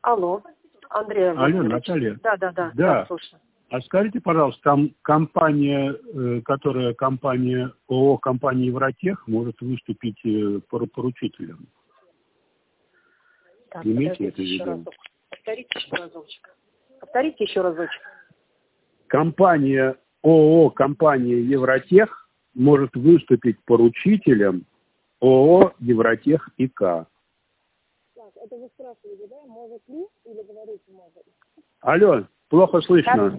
Алло, Андрей Алло, Владимирович. Наталья. Да, слушаю. А скажите, пожалуйста, там компания, ООО компания Евротех может выступить поручителем? Так, Имейте это в еще виду. разок. Повторите еще разочек. Компания, ООО компания Евротех может выступить поручителем ООО Евротех ИК. Так, это вы спрашиваете, да? Может ли или говорите может? Алло, плохо слышно.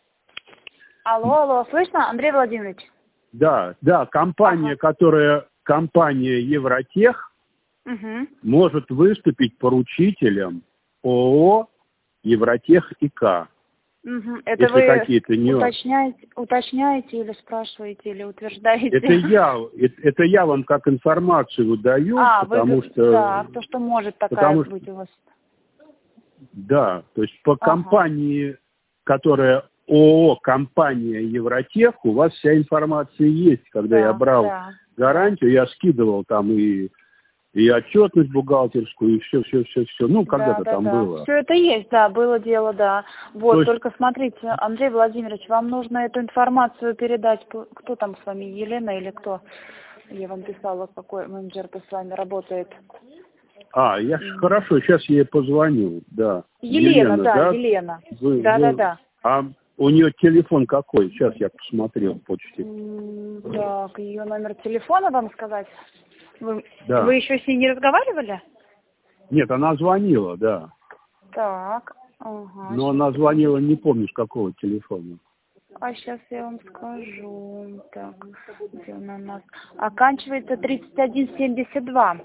Алло, слышно, Андрей Владимирович? Да, компания, компания Евротех может выступить поручителем ООО Евротех ИК. Это если вы какие-то нюансы. уточняете или спрашиваете, или утверждаете? Это я вам как информацию выдаю, потому что... Да, то, что может такая быть у вас. Да, то есть по компании, которая ООО компания Евротех, у вас вся информация есть. Когда я брал гарантию, я скидывал там и отчетность бухгалтерскую, и все. Ну, когда-то там было. Все это есть, да, было дело, да. Вот, только смотрите, Андрей Владимирович, вам нужно эту информацию передать. Кто там с вами, Елена или кто? Я вам писала, какой менеджер-то с вами работает. Хорошо, сейчас я ей позвоню, да. Елена. Да. А у нее телефон какой? Сейчас я посмотрел в почте. Так, ее номер телефона вам сказать? Вы еще с ней не разговаривали? Нет, она звонила, да. Так, Но она звонила, не помню, с какого телефона. А сейчас я вам скажу. Так, где она у нас? Оканчивается 3172.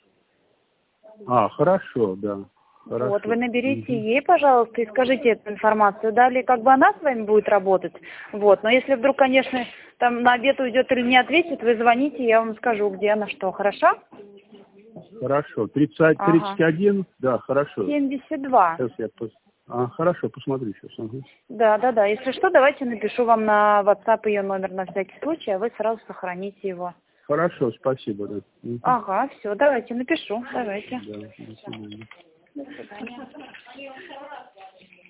Хорошо, да. Хорошо. Вот, вы наберите ей, пожалуйста, и скажите эту информацию. Далее, как бы она с вами будет работать. Вот, но если вдруг, конечно, там на обед уйдет или не ответит, вы звоните, я вам скажу, где она, что. Хорошо? Хорошо. 31, да, хорошо. 72. Сейчас я хорошо, посмотрю сейчас. Да. Если что, давайте напишу вам на WhatsApp ее номер на всякий случай, а вы сразу сохраните его. Хорошо, спасибо. Да. Все, давайте напишу. Давайте. Да, до свидания. До свидания.